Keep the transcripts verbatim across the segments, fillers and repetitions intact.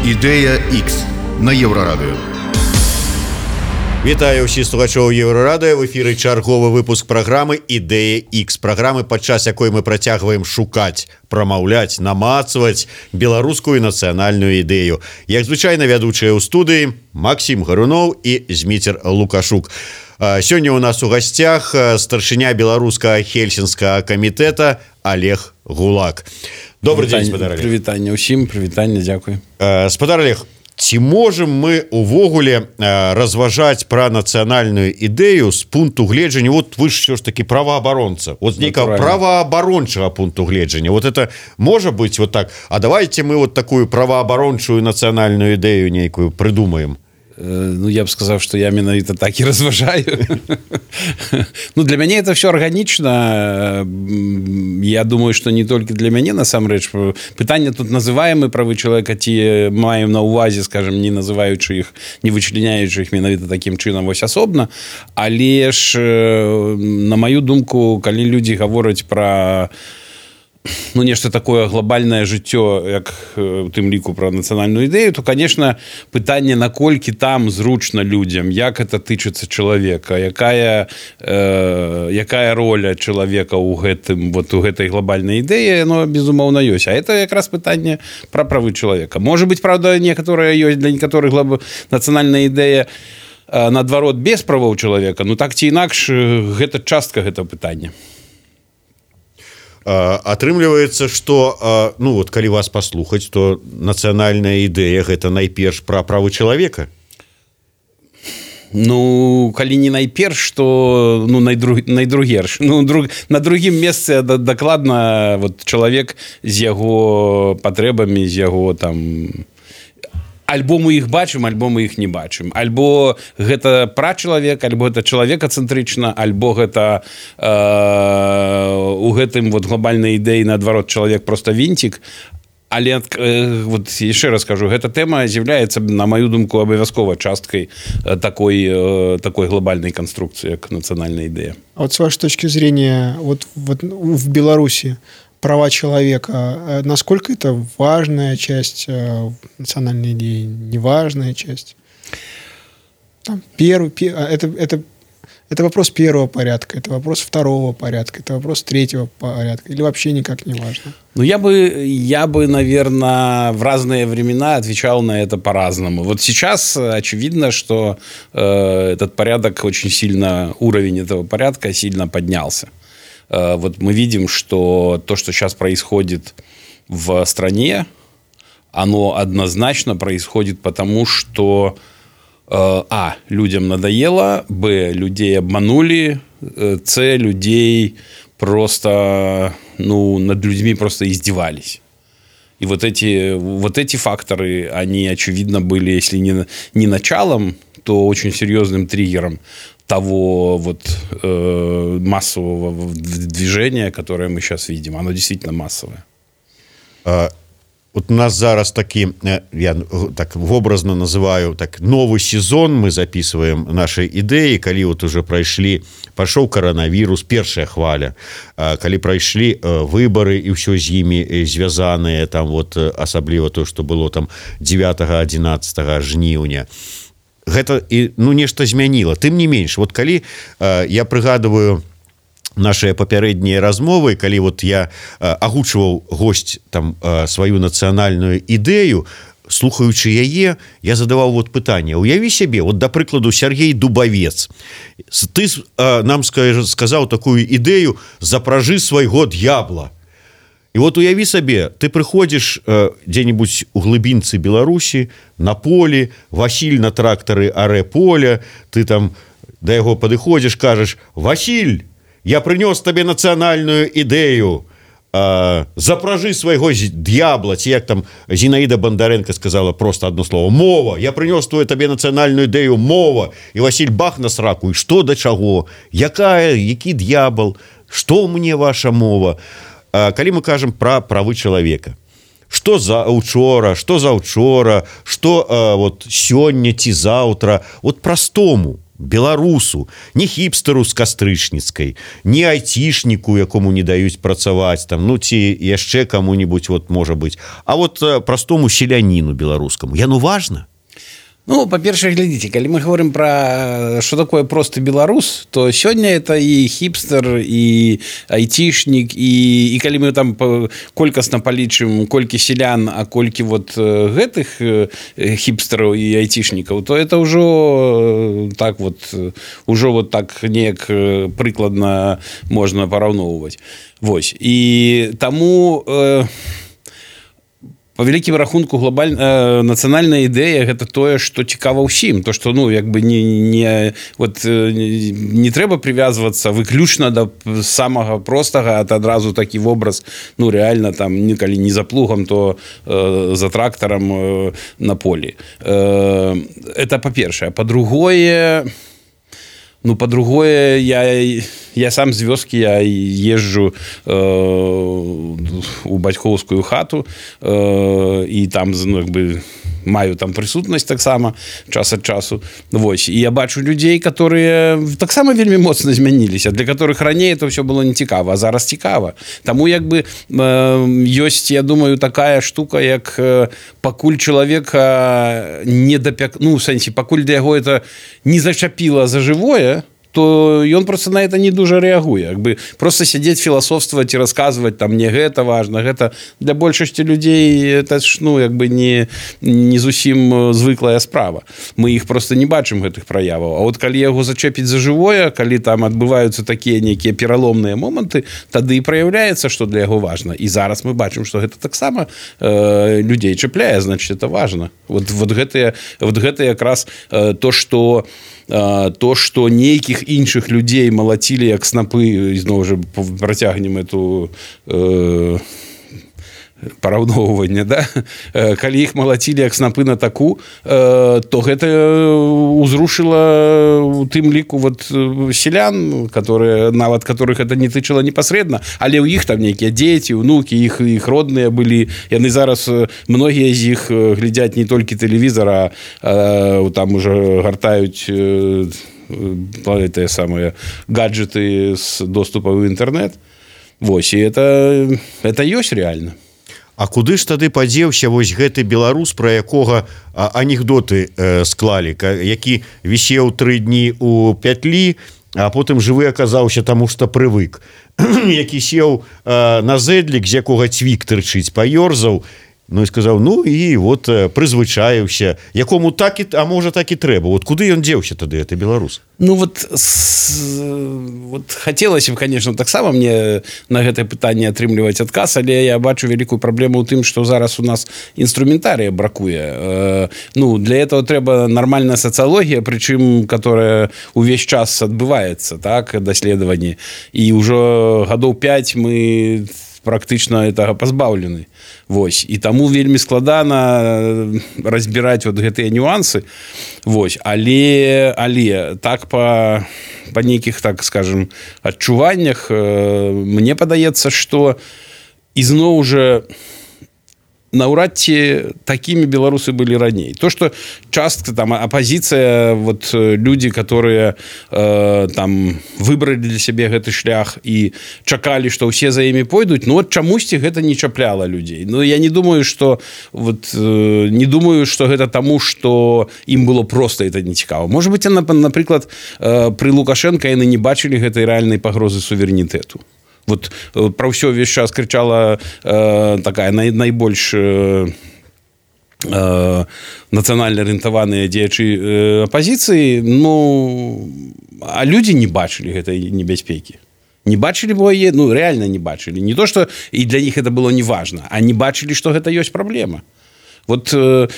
Ідэя Х на Еўрарадыё. Вітаю ўсіх слухачоў Еўрарадыё. В эфіры чарговы выпуск праграмы «Ідэя Х». Праграмы, падчас якой мы працягваем шукаць, прамаўляць, намацваць беларускую нацыянальную ідэю. Як звычайна, вядучыя ў студыі Максім Гаруноў і Зміцер Лукашук. Сёння у нас у гасцях старшыня беларускага хельсінскага камітэта Олег Гулак. Добрый дзень, спадар Олег. Прывітанне ўсім, прывітанне, дзякуй. Спадар Олег, ці можам мы увогуле разважаць пра нацыянальную ідэю з пункту гледжання, вот вы ж все ж таки праваабаронца, вот з нейкага праваабарончага пункту гледжання, вот это можа быць вот так, а давайте мы вот такую праваабарончую нацыянальную ідэю нейкую прыдумаем. Ну, я бы сказал, что я менавіта так и разважаю. Ну, для мяне это все органично. Я думаю, что не только для мяне, насамрэч. Пытанне тут называемы правы чалавека, ці маем на увазе, скажем, не называючы іх, не вычленяючы іх менавіта таким чынам вось асобна. Але ж, на маю думку, калі людзі гавораць пра ну, нешта такое глобальнае жыццё, як у тым ліку пра нацыянальную ідэю, то, конечно, пытанне, наколькі там зручна людзям, як это тычыцца чалавека, якая, э, якая роля чалавека ў гэтым, вот у гэтай глобальнай ідэі, оно, безумоўна, ёсць. А это якраз пытанне пра правы чалавека. Можа быць, правда, некаторыя ёсць для некаторых глоб... нацыянальная ідэя, э, наадварот, без правоў чалавека, ну так ці інакш, гэта частка гэтага пытання. Атрымліваецца, што ну вот калі вас паслухаць, то нацыянальная ідэя гэта найперш пра правы чалавека. Ну, калі не найперш, то ну найдруг, найдругерш. Ну, друг, на другім месцы дакладна вот чалавек з яго патрэбамі, з яго там альбо мы іх бачым, альбо мы іх не бачым. Альбо гэта пра чалавека, альбо гэта чалавекацэнтрычна, альбо гэта э, у гэтым вот глобальнай ідэі наадварот чалавек просто вінцік. Але э, вот яшчэ раз скажу, гэта тэма з'яўляецца, на маю думку, абавязкова часткай такой, э, такой глобальной конструкции, как национальная идея. А вот с вашей точки зрения, вот, вот в Беларуси права человека, насколько это важная часть национальной идеи, неважная часть? Там первый, это, это, это вопрос первого порядка, это вопрос второго порядка, это вопрос третьего порядка, или вообще никак не важно? Ну, я бы, я бы, наверное, в разные времена отвечал на это по-разному. Вот сейчас очевидно, что э, этот порядок очень сильно, уровень этого порядка сильно поднялся. Вот мы видим, что то, что сейчас происходит в стране, оно однозначно происходит потому, что а, людям надоело, б, людей обманули, с, людей просто, ну, над людьми просто издевались. И вот эти, вот эти факторы, они, очевидно, были, если не, не началом, то очень серьезным триггером того вот э, массового движения, которое мы сейчас видим. Оно действительно массовое. А, вот у нас зараз таки, я так образно называю, так, новый сезон мы записываем наши идеи, коли вот уже прошли, пошел коронавирус, первая хваля, коли прошли выборы и все с ними связанные, там вот особливо то, что было там девятого-одиннадцатого жніўня. Гэта і ну нешта змяніла. Тым не менш, вот калі э, я прыгадываю наши папярэднія размовы, калі вот я э, агучваў госць там э, сваю нацыянальную ідэю, слухаючы яе, я задаваў вот пытанне: уяві сябе, вот да прыкладу Сергей Дубавец, ты э, нам сказаў такую ідэю: запражы свайго д'ябла. И вот уяви себе, ты приходишь э, где-нибудь у глыбінцы Беларусі на поле, Василь на тракторы аре поля, ты там до яго падыходзіш, кажешь: Василь, я принес тебе национальную идею, э, запражы свайго д'ябла, ці як там Зинаида Бондаренко сказала просто одно слово: мова, я принес твою тебе национальную идею, мова. И Василь бах на сраку: и что до чаго, якая, які д'ябл, что мне ваша мова? Калі мы кажам пра правы чалавека, што за учора, што за учора, што вот сёння ці заўтра, вот простому, беларусу, не хіпстару з кастрычніцкай, не айцішніку, якому не даюць працаваць там, ну ці яшчэ каму-нибудь вот можа быць, а вот простому селяніну беларускаму яно важна. Ну, по-перше, глядите, когда мы говорим про что такое просто белорус, то сегодня это и хипстер, и айтишник, и, и когда мы там колькостно полічим, кольки селян, а кольки вот гэтых хипстеров и айтишников, то это уже так вот, уже вот так неяк прикладно можно пораўноўваць. Вось. И тому... Э, по вялікім рахунку глобаль... э, нацыянальная ідэя гэта тое, што цікава ўсім, то што ну як бы не, не, вот, э, не трэба прывязвацца выключна да самага простага, а адразу такі вобраз ну рэальна там некалі не за плугам, то э, за трактарам э, на полі. Э, это па-першае. Па-другое, ну, по-другое, я, я сам з вёскі, я езжу э, у бацькоўскую хату э, і там, ну, як бы, маю там прысутнасць таксама час ад часу. Вось. І я бачу людзей, которые таксама вельмі моцна змяніліся, для которых раней это ўсё было не цікава, а зараз цікава. Таму як бы э, ёсць, я думаю, такая штука, як э, пакуль чалавека не дапяк... ну, у сэнсе, пакуль для яго это не зачапіла за жывое, то ён просто на это не дужа рэагуе. Як бы просто сядзець філасофстваваць і расказваць там мне гэта важна, гэта для большасці людзей это ж ну як бы не, не зусім звыклая справа. Мы іх просто не бачым гэтых праяваў. А вот калі яго зачэпіць за жывое, калі там адбываюцца такія нейкія пераломныя моманты, тады і праяўляецца, што для яго важна. І зараз мы бачым, што гэта таксама э, людзей чапляе, значит, это важна. Вот, вот гэтыя вот гэта якраз э, то, што то, што нейкіх іншых людзей малацілі як снапы, зноў жа працягнем эту э, параўноўванне, да? Калі іх малацілі як снапы на таку, э, то гэта узрушыла у тым ліку вот селян, которые, нават которых это не тычыла непасрэдна, але ў іх там нейкія дзеці, унукі, іх, іх родныя былі, яны зараз многія з іх глядзяць не толькі тэлевізор, а э, там уже гартаюць э, тыя самыя гаджеты з доступам ў інтэрнэт. Вось, і это, это ёсць рэальна. А куды ж тады падзеўся вось гэты беларус, пра якога а, анекдоты э, склалі, які вісеў тры дні у пятлі, а потым жывы аказаўся таму, што прывык, які сеў э, на зэдлік, з якога цвік тырчыць, паёрзаў, ну і сказаў, ну і вот прызвычаіўся, якому так і, а можа так і трэба. Вот куды ён дзеўся тады, это беларус? Ну вот, с, вот хотелось бы, конечно, таксама мне на гэтае пытанне атрымліваць адказ, але я бачу вялікую праблему ў тым, што зараз у нас інструментарыя бракуе. Э, ну, для этого трэба нармальная сацыялогія, прычым, которая увесь час адбываецца, так, даследаванні. І ўжо гадоў пяць мы практычна гэтага пазбаўлены. Вось. І таму вельмі складана разбіраць вот гэтыя нюансы. Вось. Але, але так па, па нейкіх, так скажем, адчуваннях э, мне падаецца, што ізноў жа наўрад ці такімі беларусы былі раней. То, што частка там апозіцыя, вот людзі, которые э, там выбралі для сябе гэты шлях і чакалі, што ўсе за імі пойдуць, ну вот чамусьці гэта не чапляла людзей. Ну я не думаю, што вот э, не думаю, што гэта таму, што ім было проста это не цікава. Можа быць, напрыклад, э, пры Лукашенко яны не бачылі гэтай рэальнай пагрозы суверэнітэту. Вот про ўсё ўвесь час крычала э, такая най, найбольш э, э, нацыянальна арыентаваныя дзеячы э, апазіцыі, ну, а людзі не бачылі гэтай небяспекі. Не бачылі бое, ну, рэальна не бачылі. Не то, што і для іх это было неважна, а не бачылі, што гэта ёсць праблема. Вот... Э,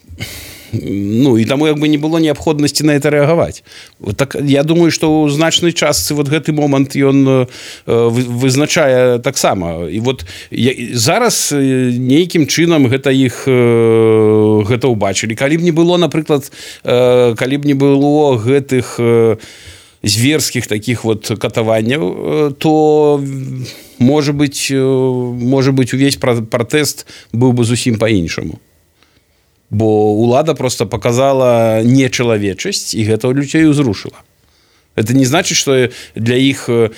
ну, і таму як бы не было неабходнасці на это рэагаваць. Вот так, я думаю, што ў значнай частцы вот гэты момант ён э, вызначае таксама. І вот я, зараз нейкім чынам гэта іх э, гэта ўбачылі. Калі б не было, напрыклад, э, калі б не было гэтых э, зверскіх такіх вот катаванняў, то можа быць, можа быць увесь пратэст быў бы зусім па-іншаму. Бо ўлада просто показала нечалавечасць, і гэта людзей узрушыла. Это не значит, что для іх э,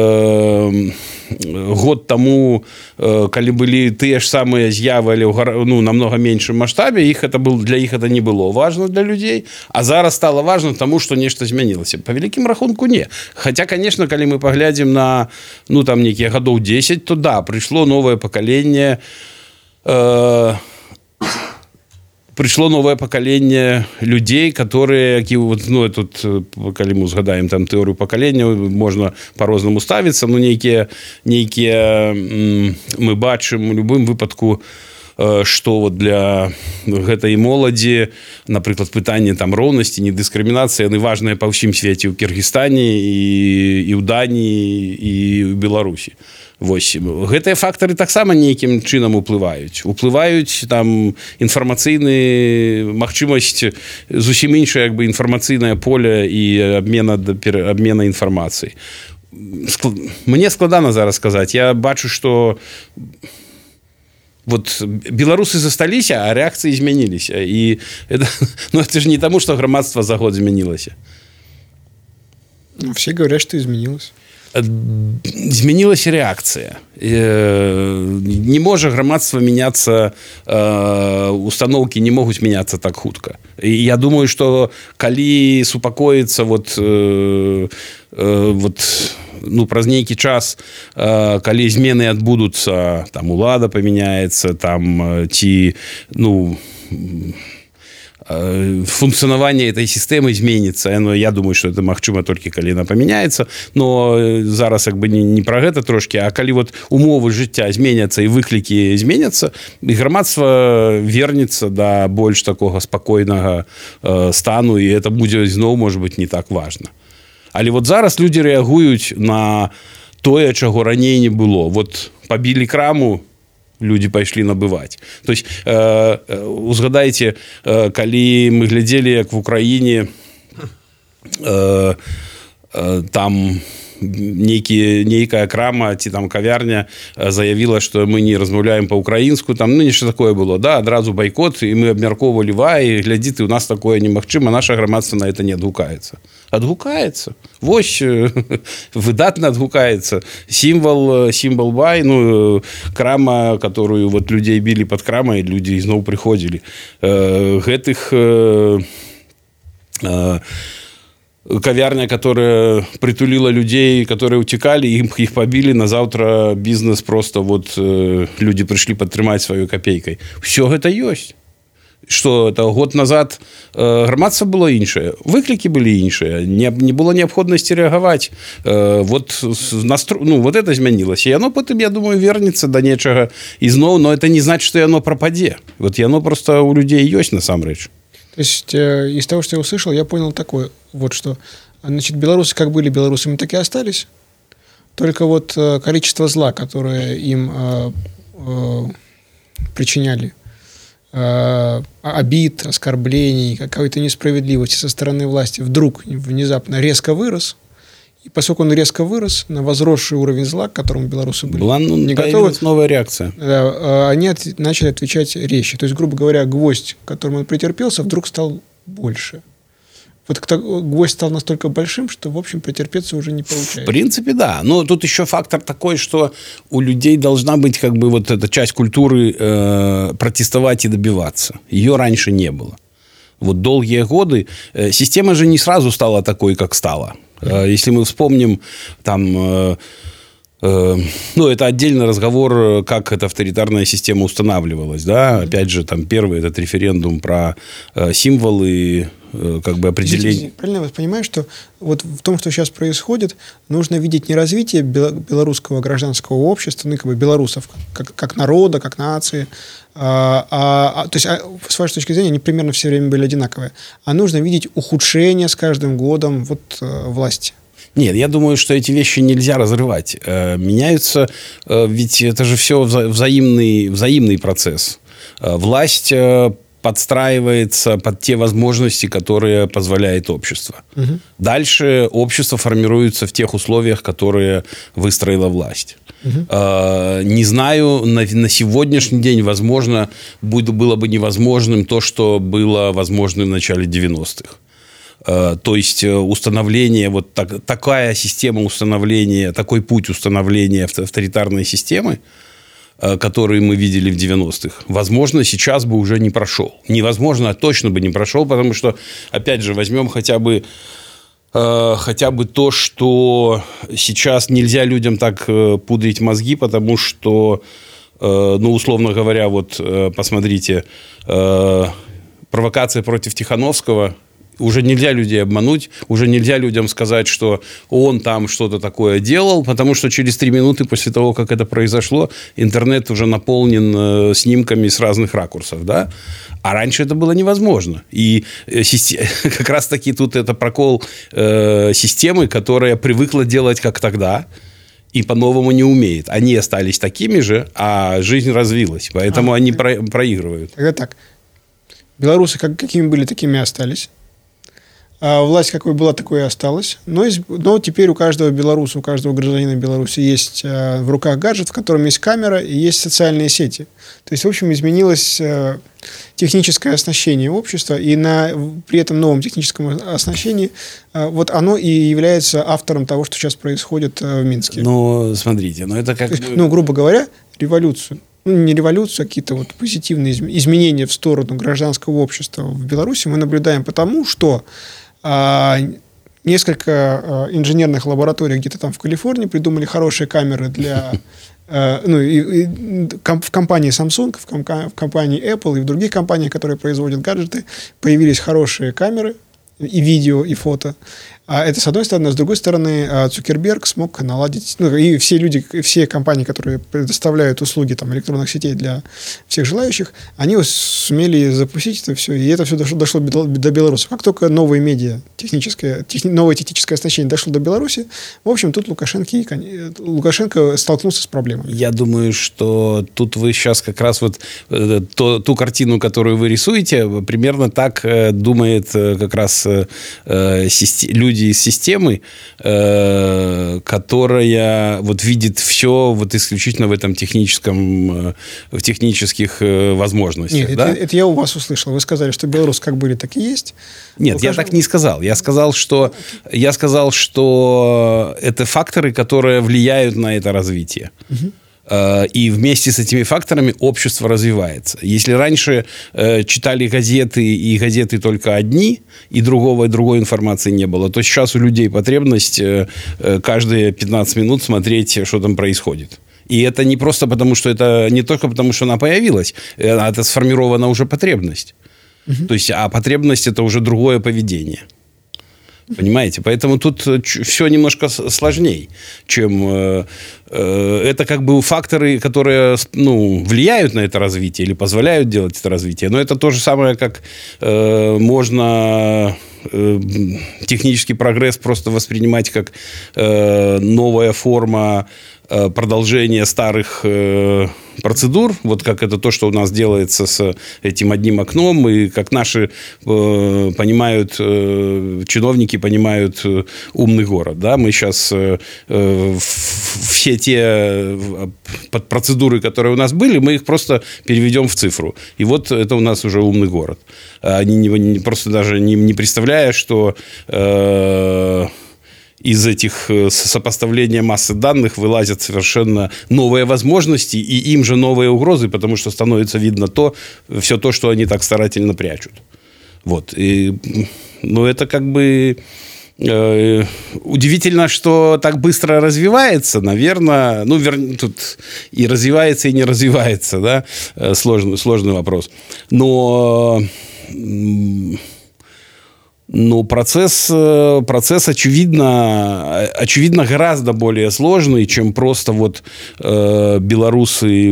год тому, э, калі былі тыя ж самыя з'явы, але ну, намного меншым маштабе, іх это был, для іх это не было важно для людзей, а зараз стало важно тому, что нешта змянілася. По великим рахунку не. Хотя, конечно, калі мы поглядзім на ну, там, некія гадоў дзесяць, то да, прыйшло новое пакаленне э, пришло новое поколение людей, которые, ну, тут, калі мы згадаем там теорию поколения, можно по-рознаму ставиться, но некие, некие мы бачым у любым выпадку, что вот для гэтай моладзі, напрыклад, пытанне там роўнасці, недыскрымінацыі, яны важныя па ўсім свеце, ў Кіргізстане і, і ў Даніі і ў Беларусі. Вось гэтыя фактары таксама нейкім чынам уплываюць уплываюць там інфармацыйны магчымасць зусім іншае як бы інфармацыйнае поле і абмена абмена інфармацыяй. Мне складана зараз сказаць, я бачу, што вот беларусы засталіся, а рэакцыі змяніліся, і это, ну, это ж не таму, што грамадства за год змянілася. Все говорят, что изменилось. Змянілася рэакцыя. Не можа грамадства мяняцца, установкі не могуць мяняцца так хутка. І я думаю, што калі супакоіцца вот, вот, ну, праз нейкі час, калі змены адбудуцца, там улада памяняецца, там ці ну функцыянаванне этой сістэмы зменіцца. Но я думаю, што это магчыма толькі калі яна памяняецца. Но зараз як бы не, не пра гэта трошкі, а калі вот умовы жыцця зменяцца і выклікі зменяцца, і грамадства вернецца да больш такога спакойнага э, стану, і это будзе зноў, можа быць, не так важна. Але вот зараз людзі рэагуюць на тое, чаго раней не было. Вот пабілі краму, люди пайшлі набываць. То есть э, узгадайце, э, калі мы глядзелі, як в Украіне э, э, там нейкі, нейкая крама ці там кавярня заявіла, што мы не размаўляем па-украінску, там, ну, нешта такое было, да, адразу байкот, і мы абмяркоўвалі, вай, глядзі, ты, у нас такое немагчыма, наша грамадства на это не адгукаецца. Адгукаецца. Вось, выдатна адгукаецца. Сімвал, сімвал бай, ну, крама, которую вот людзей білі пад крамай, людзі зноў прыходзілі. Гэтых кавярня, которая притулила людей, которые утекали, им их побили, на завтра бизнес просто вот э, люди пришли подтримать свою копейкой. Все это есть. Что это год назад э, громадство было іншае, выклики были іншыя, не, не было необходимости реагировать. Э, вот, настро... ну, вот это изменилось. И оно потом, я думаю, вернется до нечего изноў, но это не значит, что оно пропаде. Вот и оно просто у людей есть насамрэч. То есть э, из того, что я услышал, я понял такое, вот что, значит, белорусы как были белорусами, так и остались. Только вот э, количество зла, которое им э, э, причиняли, э, обид, оскорблений, какой-то несправедливости со стороны власти, вдруг внезапно резко вырос. И поскольку он резко вырос на возросший уровень зла, к которому белорусы были была ну, не готовы, новая реакция. Да, они от, начали отвечать резче. То есть, грубо говоря, гвоздь, к которому он претерпелся, вдруг стал больше. Вот гвоздь стал настолько большим, что, в общем, претерпеться уже не получается. В принципе, да. Но тут еще фактор такой, что у людей должна быть как бы вот эта часть культуры э, протестовать и добиваться. Ее раньше не было. Вот долгие годы э, система же не сразу стала такой, как стала. Если мы вспомним, там, э, э, ну, это отдельный разговор, как эта авторитарная система устанавливалась, да, опять же, там, первый этот референдум про э, символы, э, как бы определение. Правильно я понимаю, что вот в том, что сейчас происходит, нужно видеть не развитие белорусского гражданского общества, ну, как бы белорусов, как, как народа, как нации, А, а, то есть, а, с вашей точки зрения, они примерно все время были одинаковые. А нужно видеть ухудшение с каждым годом вот, э, власти. Нет, я думаю, что эти вещи нельзя разрывать. Э, меняются, э, ведь это же все вза- взаимный, взаимный процесс. Э, власть э, подстраивается под те возможности, которые позволяет общество. Угу. Дальше общество формируется в тех условиях, которые выстроила власть. Угу. Э, не знаю, на, на сегодняшний день, возможно, будет, было бы невозможным то, что было возможно в начале девяностых. Э, то есть установление, вот так, такая система установления, такой путь установления авторитарной системы, э, который мы видели в девяностых, возможно, сейчас бы уже не прошел. Невозможно, а точно бы не прошел, потому что, опять же, возьмем хотя бы хотя бы то, что сейчас нельзя людям так пудрить мозги, потому что, ну, условно говоря, вот посмотрите, провокация против Тихановского, уже нельзя людей обмануть, уже нельзя людям сказать, что он там что-то такое делал, потому что через три минуты после того, как это произошло, интернет уже наполнен снимками с разных ракурсов, да? А раньше это было невозможно. И как раз-таки тут это прокол системы, которая привыкла делать как тогда, и по-новому не умеет. Они остались такими же, а жизнь развилась. Поэтому а, они про- проигрывают. Тогда так. Белорусы как, какими были, такими и остались. А власть какой была, такой и осталась. Но, из, но теперь у каждого белоруса, у каждого гражданина Беларуси есть э, в руках гаджет, в котором есть камера и есть социальные сети. То есть, в общем, изменилось э, техническое оснащение общества, и на, при этом новом техническом оснащении э, вот оно и является автором того, что сейчас происходит э, в Минске. Ну, смотрите, ну это как... То есть, ну, грубо говоря, революцию. Ну, не революцию, а какие-то вот позитивные изменения в сторону гражданского общества в Беларуси мы наблюдаем потому, что а, несколько а, инженерных лабораторий где-то там в Калифорнии придумали хорошие камеры для... а, ну, и, и в компании Samsung, в, комп- в компании Apple и в других компаниях, которые производят гаджеты, появились хорошие камеры, и видео, и фото. А это с одной стороны. А с другой стороны, Цукерберг смог наладить... Ну, и все люди, все компании, которые предоставляют услуги там, электронных сетей для всех желающих, они сумели запустить это все. И это все дошло, дошло до Беларуси. Как только новые медиа, техническое, техни, новое техническое оснащение дошло до Беларуси, в общем, тут Лукашенко, Лукашенко столкнулся с проблемами. Я думаю, что тут вы сейчас как раз вот то, ту картину, которую вы рисуете, примерно так думает как раз люди из системы, э, которая вот видит все вот исключительно в этом техническом, в технических возможностях. Нет, да? это, это я у вас услышал. Вы сказали, что белорусы как были, так и есть. Нет, Лукашенко... я так не сказал. Я сказал, что, я сказал, что это факторы, которые влияют на это развитие. Угу. И вместе с этими факторами общество развивается. Если раньше э, читали газеты, и газеты только одни, и другого, и другой информации не было, то сейчас у людей потребность э, каждые пятнадцать минут смотреть, что там происходит. И это не просто потому, что это не только потому, что она появилась, а это сформирована уже потребность. Угу. То есть, а потребность – это уже другое поведение. Понимаете? Поэтому тут все немножко сложнее, чем... Э, э, это как бы факторы, которые, ну, влияют на это развитие или позволяют делать это развитие. Но это то же самое, как э, можно э, технический прогресс просто воспринимать как э, новая форма э, продолжения старых э, процедур, вот как это то, что у нас делается с этим одним окном, и как наши э, понимают, э, чиновники понимают э, умный город. Да? Мы сейчас э, э, все те процедуры, которые у нас были, мы их просто переведем в цифру. И вот это у нас уже умный город. Они не, не, просто даже не, не представляя, что... Э, из этих сопоставления массы данных вылазят совершенно новые возможности и им же новые угрозы, потому что становится видно то, все то, что они так старательно прячут. Вот. И, ну, это как бы э, удивительно, что так быстро развивается, наверное. Ну, вер... тут и развивается, и не развивается, да? Сложный, сложный вопрос. Но... Но процесс, процесс очевидно, очевидно гораздо более сложный, чем просто вот э, белорусы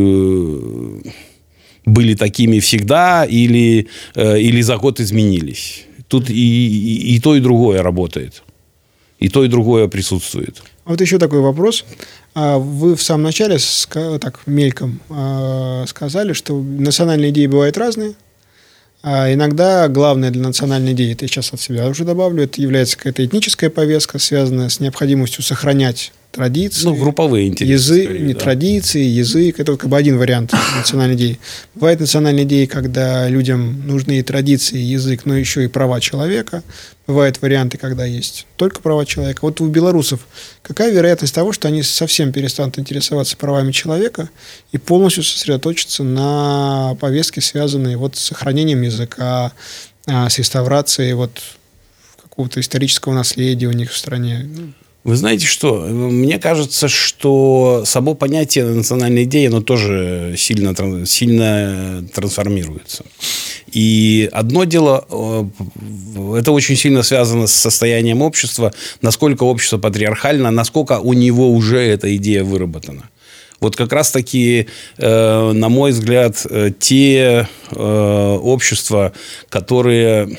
были такими всегда или, э, или за год изменились. Тут и, и, и то, и другое работает. И то, и другое присутствует. Вот еще такой вопрос. Вы в самом начале так мельком сказали, что национальные идеи бывают разные. А иногда главное для национальной идеи, это я сейчас от себя уже добавлю, это является какая-то этническая повестка, связанная с необходимостью сохранять традиции. Ну, групповые интересы. Язык, скорее, не да. традиции, язык. Это как бы один вариант национальной идеи. Бывает национальная идея, когда людям нужны и традиции, и язык, но еще и права человека. Бывают варианты, когда есть только права человека. Вот у белорусов какая вероятность того, что они совсем перестанут интересоваться правами человека и полностью сосредоточатся на повестке, связанной вот с сохранением языка, с реставрацией вот какого-то исторического наследия у них в стране? Вы знаете что? Мне кажется, что само понятие национальной идеи, оно тоже сильно, сильно трансформируется. И одно дело, это очень сильно связано с состоянием общества, насколько общество патриархально, насколько у него уже эта идея выработана. Вот как раз-таки, на мой взгляд, те общества, которые...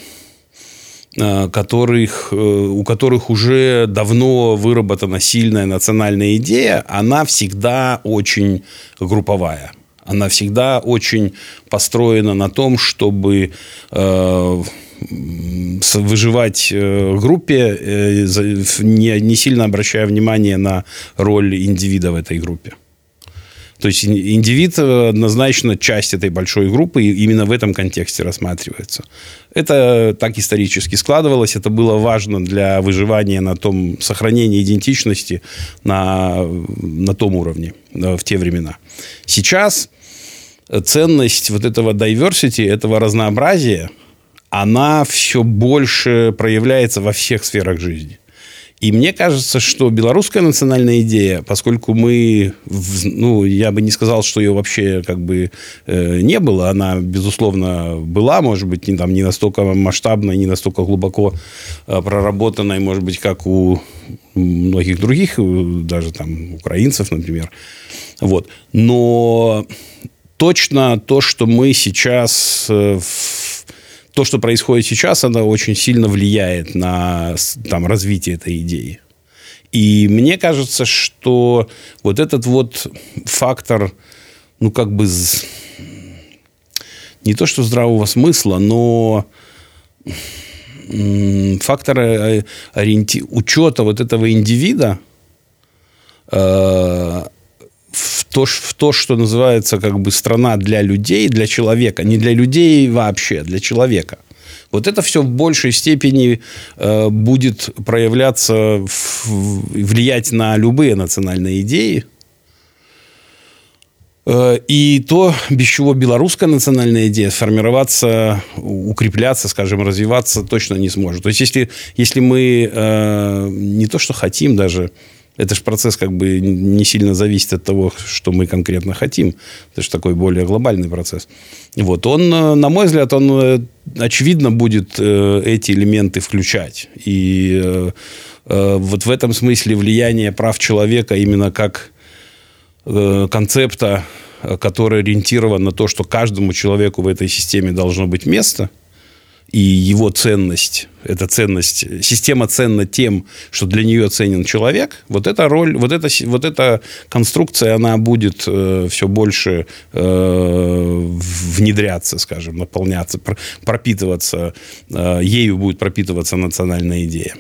Которых, у которых уже давно выработана сильная национальная идея, она всегда очень групповая. Она всегда очень построена на том, чтобы э, выживать в группе, э, не, не сильно обращая внимание на роль индивида в этой группе. То есть индивид однозначно часть этой большой группы, и именно в этом контексте рассматривается. Это так исторически складывалось, это было важно для выживания на том, сохранения идентичности на, на том уровне в те времена. Сейчас ценность вот этого diversity, этого разнообразия, она все больше проявляется во всех сферах жизни. И мне кажется, что белорусская национальная идея, поскольку мы, ну, я бы не сказал, что ее вообще как бы э, не было, она, безусловно, была, может быть, не, там, не настолько масштабной, не настолько глубоко э, проработанной, может быть, как у многих других, даже там украинцев, например. Вот. Но точно то, что мы сейчас... Э, в, То, что происходит сейчас, оно очень сильно влияет на там, развитие этой идеи. И мне кажется, что вот этот вот фактор, ну, как бы, не то что здравого смысла, но фактор ориенти... учета вот этого индивида э, в то, в то, что называется как бы страна для людей, для человека. Не для людей вообще, для человека. Вот это все в большей степени э, будет проявляться, в, влиять на любые национальные идеи. Э, и то, без чего белорусская национальная идея формироваться, укрепляться, скажем, развиваться точно не сможет. То есть, если, если мы э, не то, что хотим даже... Это же процесс как бы не сильно зависит от того, что мы конкретно хотим. Это же такой более глобальный процесс. Вот. Он, на мой взгляд, он, очевидно, будет эти элементы включать. И вот в этом смысле влияние прав человека именно как концепта, который ориентирован на то, что каждому человеку в этой системе должно быть место, и его ценность, эта ценность, система ценна тем, что для нее ценен человек, вот эта роль, вот эта, вот эта конструкция, она будет э, все больше э, внедряться, скажем, наполняться, пропитываться, э, ею будет пропитываться национальная идея.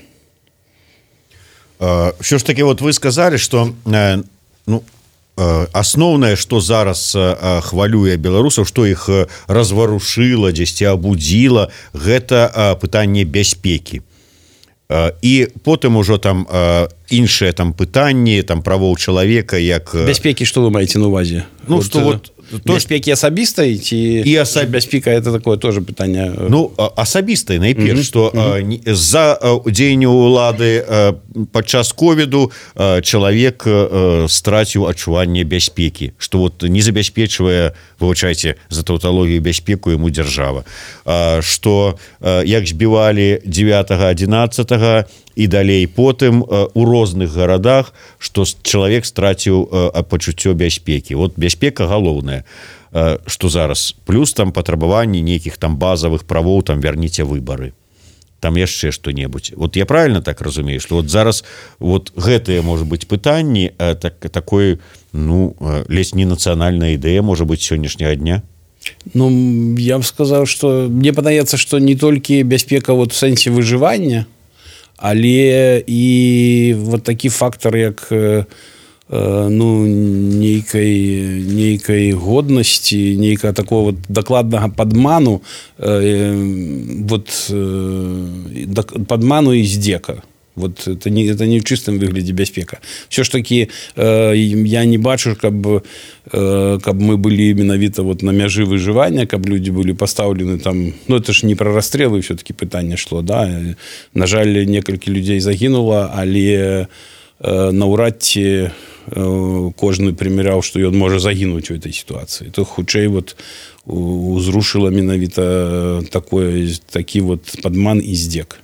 Все ж таки, вот вы сказали, что э, ну, асноўнае, што зараз хвалюе беларусаў, што іх разварушыла, дзесьці абудзіла, гэта пытанне бяспекі. І потым ужо там іншыя там пытанні, там правоў чалавека, як... Бяспекі, што вы маеце на увазе? Ну, вот, што вот... Бяспекі асабістай ці і асаб... бяспека это такое тоже пытанне? Ну, асабістай найперш, што з-за дзеяння ўлады падчас ковіду чалавек страціў адчуванне бяспекі, што вот не забяспечвае, вывучайце за таўталогію бяспеку яму дзяржава, што як збівалі дзевятага адзінаццатага і далей потым у розных гарадах, што чалавек страціў пачуццё бяспекі. Вот бяспека галоўная, што зараз. Плюс там патрабаванні нейкіх там базавых правоў, там вярніце выбары. Там яшчэ што-небудзь. Вот я правильно так разумею, што вот зараз вот гэтыя, можа быць, пытанні так, такой, ну, ледзь не нацыянальная ідэя, можа быць, сённяшняга дня? Ну, я б сказаў, што мне падаецца, што не толькі бяспека вот в сэнсе выжывання, але і вот такі фактор, як ну, нейкай, нейкай годнасці, нейкага такого вот дакладнага падману, вот, падману і здзека. Вот это не, это не в чистом выгляде бяспека. Все ж таки э, я не бачу, каб, э, каб мы были менавіта вот на мяжы выжывання, каб люди были поставлены там, ну это ж не про расстрелы все-таки пытанне шло, да. На жаль, некалькі людей загинуло, але э, наўрад ці э, кожны прыміряў, што ён можа загінуць у этой ситуации. То хутчэй вот узрушила менавіта такое, такі вот падман і здзек.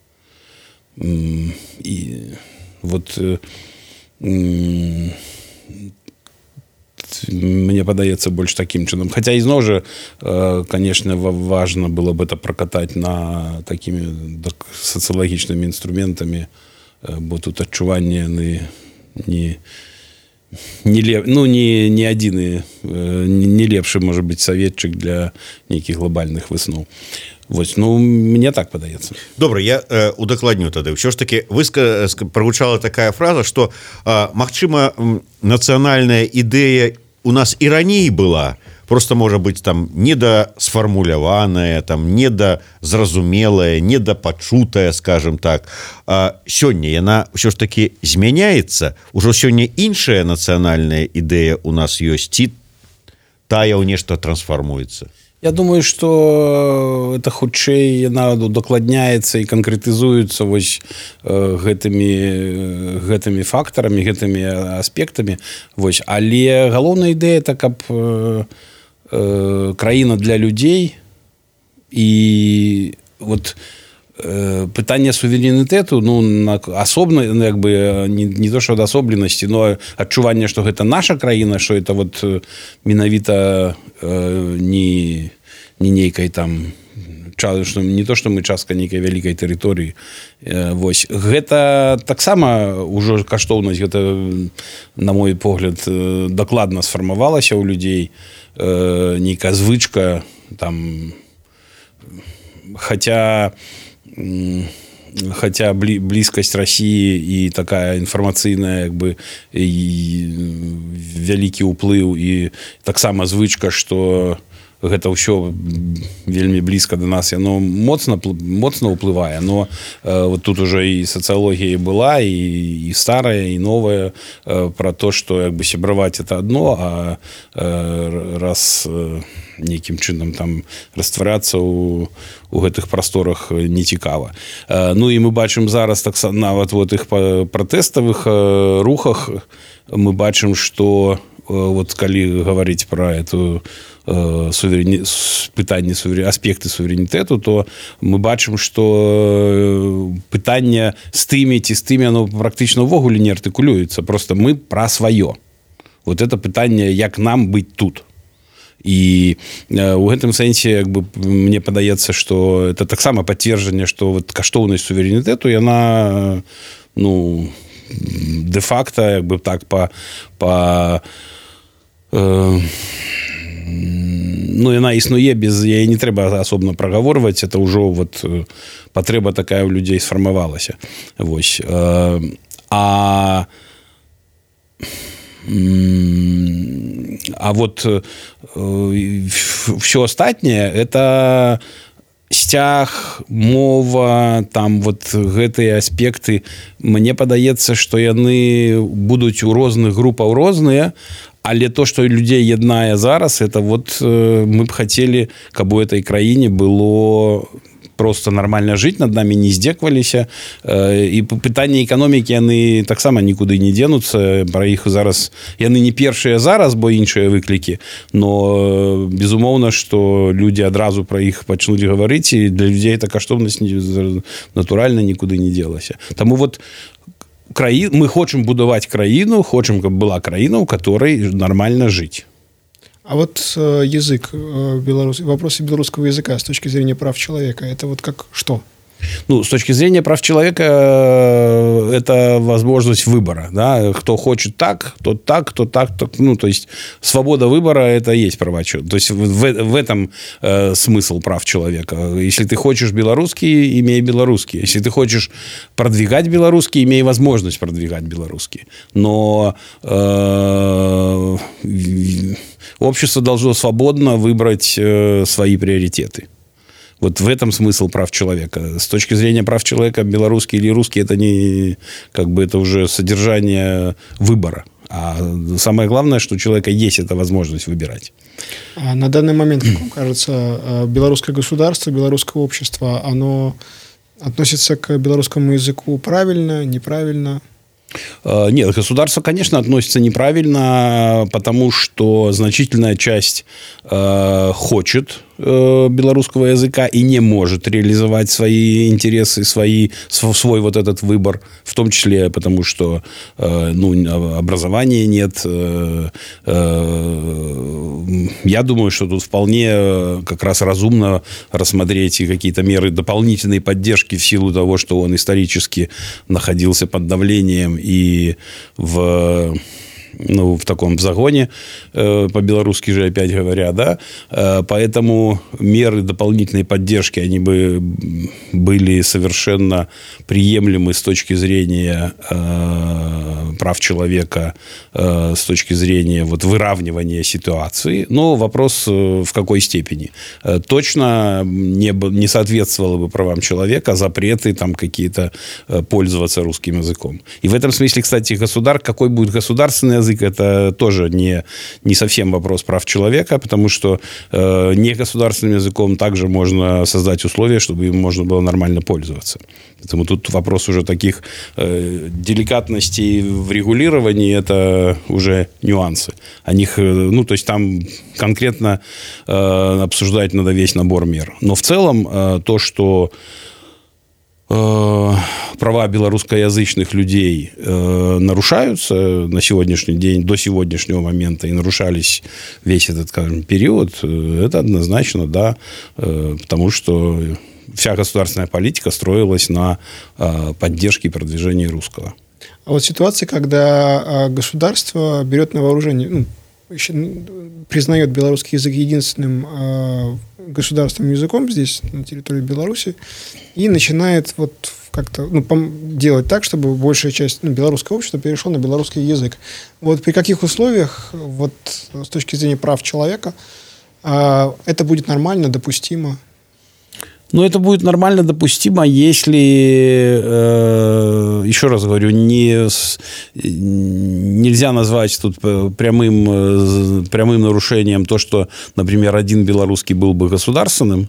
И вот мне падаецца больш таким чынам. Хотя ізноў жа, конечно, важно было бы это прокатать на такими социологічнымі інструментамі, бо тут адчуванне яны не не леп, ну не не адзіны, не лепшы можа быць советчык для нейкіх глобальных высноў. Вось, ну, мне так падаецца. Добра, я э, удакладню тады. Ўсё ж таки выска... прагучала такая фраза, што э, магчыма, нацыянальная ідэя у нас і раней была, просто можа быць там недасфармуляваная, там недазразумелая, недапачутая, скажем так. А сёння яна ўсё ж таки змяняецца. Ужо сёння іншая нацыянальная ідэя у нас ёсць, ці тая ў нешта трансфармуецца. Я думаю, что это хутчэй яна дакладняецца і канкрэтызуецца вось гэтымі гэтымі фактарамі, гэтымі аспектамі. Вось, але галоўная ідэя это каб э, э, краіна для людзей і вот э, пытанне суверэнітэту, ну асобна, як бы не, не то што адасобленасці, но адчуванне, што гэта наша краіна, што это вот менавіта э, не не нейкай там што не то, што мы частка нейкай вялікай тэрыторыі. Вось. Гэта таксама ўжо каштоўнасць, гэта, на мой погляд, дакладна сфармавалася ў людзей, нейкая звычка там, хаця хотя близкость России и такая информацыйная як бы вялікі ўплыў і таксама звычка, што гэта ўсё вельмі блізка да нас, яно моцна моцна ўплывае, но э, вот тут уже і сацыялогія была, і, і старая, і новая, э, про то, што як бы сябраваць это одно, а э, раз э, нейкім чынам там растварацца ў, у гэтых прасторах не цікава. Э, ну і мы бачым зараз так нават вот іх пратэставых э, рухах мы бачым, што э, вот калі гаварыць про эту суверэни... пытанне суверэ... аспекты суверэнітэту, то мы бачым, што пытанне з тымі ці з тымі оно практычна ўвогуле не артыкулюецца, просто мы пра сваё. Вот это пытанне, як нам быць тут. І у гэтым сэнсе як бы мне падаецца, што это таксама пацверджанне, што вот каштоўнасць суверэнітэту яна ну дэ-факта як бы так па па э, ну, яна існуе без яе не трэба асобна прагаворваць, это ўжо вот патрэба такая ў людзей сфармавалася. Вось. А а вот все астатняе это сцяг, мова, там вот гэтыя аспекты, мне падаецца, што яны будуць у розных групаў розныя. Але то, што людзей яднае зараз, это вот э, мы б хацелі, каб у этой краіне было просто нармальна жыць, над намі не здзекваліся. Э, і пытанне эканомікі яны таксама нікуды не дзенуцца. Пра іх зараз яны не першыя зараз, бо іншыя выклікі. Но безумоўна, што людзі адразу пра іх пачнуць гаварыць, і для людзей эта каштоўнасць натуральна нікуды не дзелася. Таму вот краі... мы хочам будаваць краіну, хочам, каб была краіна, у которой нормально жить. А вот э, язык, э, белорус... вопросы белорусского языка с точки зрения прав человека, это вот как что? Ну, с точки зрения прав человека, это возможность выбора. Да? Кто хочет так, тот так, кто так, тот... Ну, то есть, свобода выбора – это и есть права человека. То есть, в, в этом э, смысл прав человека. Если ты хочешь белорусский, имей белорусский. Если ты хочешь продвигать белорусский, имей возможность продвигать белорусский. Но э, общество должно свободно выбрать э, свои приоритеты. Вот в этом смысл прав человека. С точки зрения прав человека, белорусский или русский, это не, как бы, это уже содержание выбора. А самое главное, что у человека есть эта возможность выбирать. А на данный момент, как вам кажется, белорусское государство, белорусское общество, оно относится к белорусскому языку правильно, неправильно? Нет, государство, конечно, относится неправильно, потому что значительная часть э, хочет э, белорусского языка и не может реализовать свои интересы, свои, свой вот этот выбор, в том числе потому, что э, ну, образования нет. Э, э, я думаю, что тут вполне как раз разумно рассмотреть и какие-то меры дополнительной поддержки в силу того, что он исторически находился под давлением и в, ну, в таком загоне, э, по-белорусски же опять говоря, да, э, поэтому меры дополнительной поддержки, они бы были совершенно приемлемы с точки зрения э, прав человека, э, с точки зрения вот, выравнивания ситуации, но вопрос э, в какой степени. Э, точно не, не соответствовало бы правам человека запреты там какие-то э, пользоваться русским языком. И в этом смысле, кстати, государ, какой будет государственный язык, это тоже не, не совсем вопрос прав человека, потому что э, негосударственным языком также можно создать условия, чтобы им можно было нормально пользоваться. Поэтому тут вопрос уже таких э, деликатностей в регулировании, это уже нюансы. О них, ну, то есть там конкретно э, обсуждать надо весь набор мер. Но в целом э, то, что права белорусскоязычных людей э, нарушаются на сегодняшний день, до сегодняшнего момента, и нарушались весь этот, скажем, период, это однозначно, да, э, потому что вся государственная политика строилась на э, поддержке и продвижении русского. А вот ситуация, когда государство берет на вооружение, ну, признает белорусский язык единственным э, государственным языком здесь, на территории Беларуси, и начинает вот как-то ну, делать так, чтобы большая часть ну, белорусского общества перешла на белорусский язык. Вот при каких условиях, вот, с точки зрения прав человека, э, это будет нормально, допустимо? Ну, это будет нормально допустимо, если, э, еще раз говорю, не, нельзя назвать тут прямым, прямым нарушением то, что, например, один белорусский был бы государственным,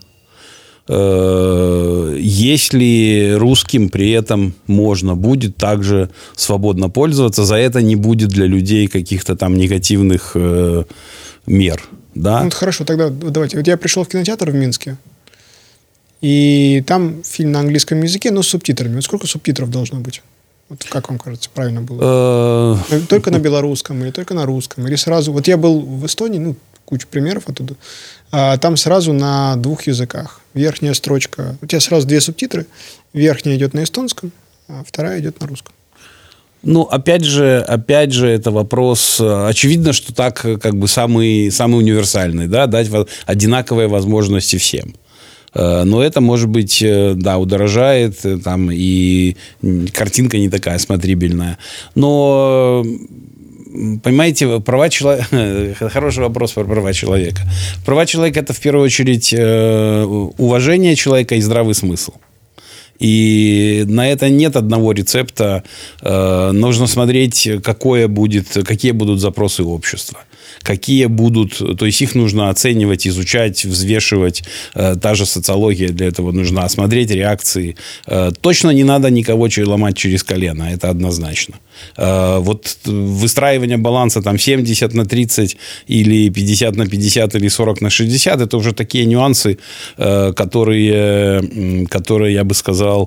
э, если русским при этом можно будет также свободно пользоваться, за это не будет для людей каких-то там негативных э, мер. Да? Ну, хорошо, тогда давайте. Вот я пришел в кинотеатр в Минске, и там фильм на английском языке, но с субтитрами. Вот сколько субтитров должно быть? Вот как вам кажется, правильно было? Только на белорусском или только на русском? Или сразу... Вот я был в Эстонии, ну, куча примеров оттуда. А там сразу на двух языках. Верхняя строчка... У тебя сразу две субтитры. Верхняя идет на эстонском, а вторая идет на русском. Ну, опять же, опять же, это вопрос... Очевидно, что так как бы самый, самый универсальный, да, дать одинаковые возможности всем. Но это, может быть, да, удорожает, там, и картинка не такая смотрибельная. Но, понимаете, права человека... Хороший вопрос про права человека. Права человека – это, в первую очередь, уважение человека и здравый смысл. И на это нет одного рецепта. Нужно смотреть, какое будет, какие будут запросы общества. Какие будут, то есть их нужно оценивать, изучать, взвешивать. Та же социология для этого нужна. Смотреть реакции. Точно не надо никого ломать через колено. Это однозначно. Вот выстраивание баланса там семьдесят на тридцать или пятьдесят на пятьдесят или сорок на шестьдесят, это уже такие нюансы, которые, которые я бы сказал,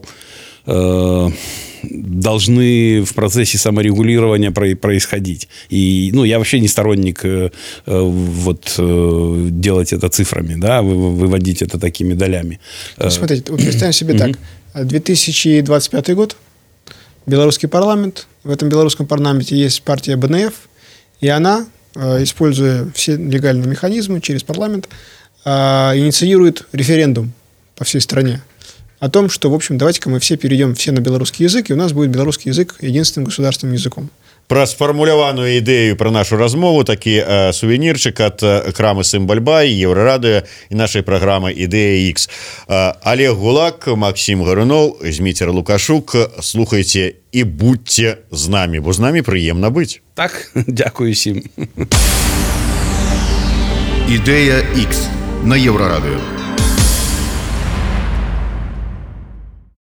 должны в процессе саморегулирования происходить. И, ну, я вообще не сторонник э, вот, э, делать это цифрами, да, выводить это такими долями. Смотрите, вот представим себе так. две тысячи двадцать пятый год, белорусский парламент. В этом белорусском парламенте есть партия бэ эн эф, и она, используя все легальные механизмы через парламент, инициирует референдум по всей стране о том, что, в общем, давайте-ка мы все перейдем все на белорусский язык, и у нас будет белорусский язык единственным государственным языком. Пра сфармуляваную ідэю пра нашу размову такі э, сувенірчык ад э, крамы Сімбальбай, Еўрарадыё і нашай праграмы Ідэя Х. Э, Олег Гулак, Максим Гарунов, Зміцер Лукашук. Слухайте і будьте з намі, бо з намі прыемна быць. Так, дякую всім. Ідэя Х на Еўрарадыё.